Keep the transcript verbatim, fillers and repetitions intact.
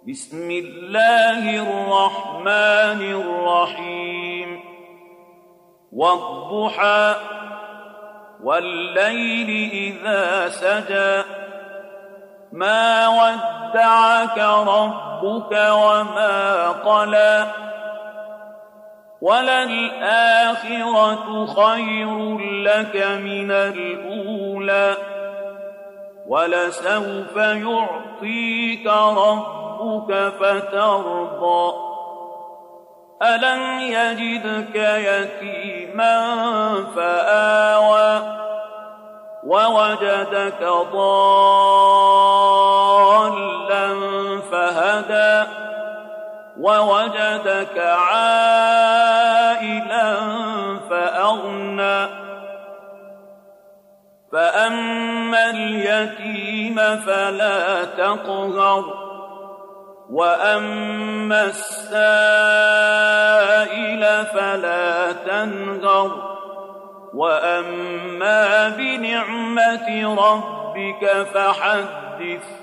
بسم الله الرحمن الرحيم والضحى والليل إذا سجى ما ودعك ربك وما قلى وللآخرة خير لك من الأولى ولسوف يعطيك ربك فترضى ألم يجدك يتيما فآوى ووجدك ضالا فهدى ووجدك عائلا فأغنى فأما اليتيم فلا تقهر وأما السائل فلا تنهر وأما بنعمة ربك فحدث